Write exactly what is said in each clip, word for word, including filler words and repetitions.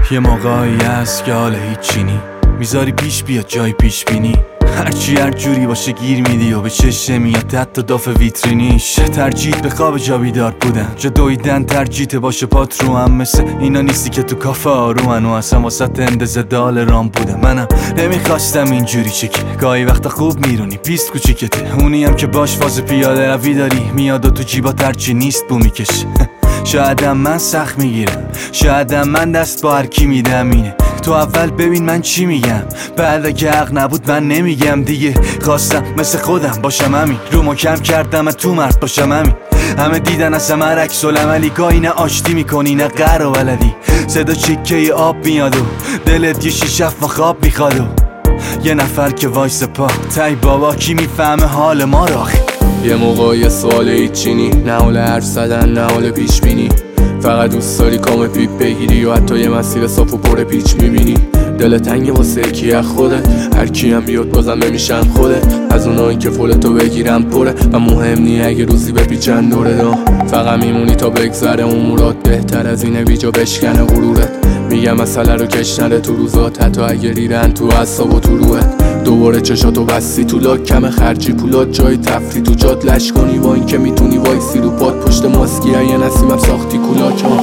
یه موقعی هست که حال هیچی نی، میذاری پیش بیاد جای پیش بینی، هرچی هر جوری باشه گیر میدی و به چشه میاد حتی داف ویترینیش. ترجیح به خواب جا بیدار بودن، جا دویدن ترجیح باشه پات رو هم، مثل اینا نیستی که تو کافه آرومن و اصلا واسط اندازه دال رام بودم. منم نمیخواستم اینجوری چکی، گاهی وقتا خوب میرونی پیست کوچیکته، اونی هم که باش فاز پیاده روی داری میاد و تو جیبا ترچی نیست بو میکشه. شایدم من سخت میگیرم، شایدم من دست با هر کی میدم، اینه تو اول ببین من چی میگم، بعد اگه حق نبود من نمیگم دیگه. خواستم مثل خودم باشم همین، رو ما کم کردم من تو مرد باشم همین. همه دیدن از همه عکس العملی، گاهی نه آشتی میکنی نه قهر و ولدی، صدا چیکه آب میاد و دلت یه شیشف و خواب میخواد و یه نفر که وایس پا تای بابا کی میفهمه حال ما رو آخه. یه موقع یه سوال هیچینی، نه حال حرف زدن نه حال پیش بینی، فقط دوست داری کام پیپ بگیری و حتی یه مسیر صاف و پر پیچ میبینی. دل تنگه واسه کی از خودت، هر کی هم بیاد بازم نمیشم خودت، از اونایی که فولتو بگیرم پره و مهم نی اگه روزی بپیچن دوره دا. فقط میمونی تا بگذره امورات، بهتر از اینه بیجا بشکنه غرورت. میگم مسئله رو کش نره تو روزات، حتی اگه ریرن تو اعصاب و تو روحت. دوباره چشاتو بستی تو لاک، کم خرجی پولات جای تفری تو جات لش کنی، با این که میتونی وایسی رو پاد پشت ماسکی یه نسیمم ساختی کولاک ها.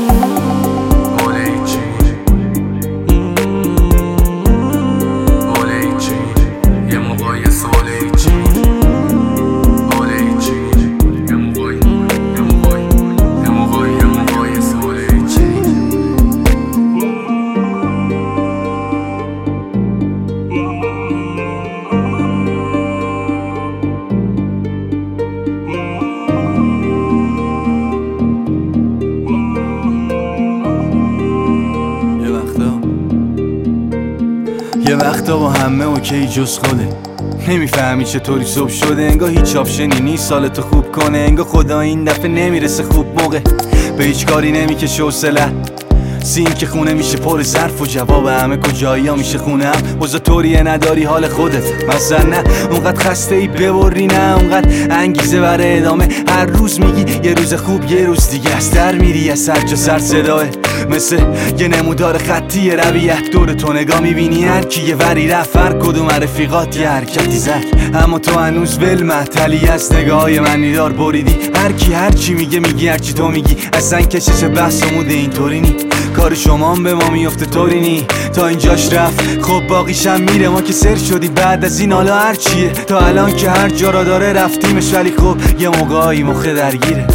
یه وقتا با همه اوکی جز خوده، نمیفهمی چطوری صبح شده، انگاه هیچ آپشنی نیست سالتو خوب کنه، انگاه خدا این دفعه نمیرسه خوب موقع، به هیچ کاری نمیکشه حوصله‌ت، سین که خونه میشه پر ظرف و جواب همه کجایی ها میشه خونه هم. وزا طوریه نداری حال خودت مثلا، نه اونقدر خسته ای ببری، نه اونقدر انگیزه برای ادامه، هر روز میگی یه روز خوب یه روز دیگه از در میری، از سر جا سر صداه مثل یه نمودار خطی رویت، دور تو نگاه میبینی هر کی یه وری رفت، هر کدوم رفیقات یه حرکتی زد، اما تو هنوز ول محتلی از نگاهای منی دار بریدی، هر کی هر چی میگه میگی هر چی تو میگی، اصلا کشش بحث و موده اینطوری نی، کار شما هم به ما میفته طوری نی، تا اینجاش رفت خب باقیشم میره، ما که سر شدی بعد از این حالا هر چیه، تا الان که هر جا را داره رفتیمش، ولی خب یه موقعی مخه درگیره.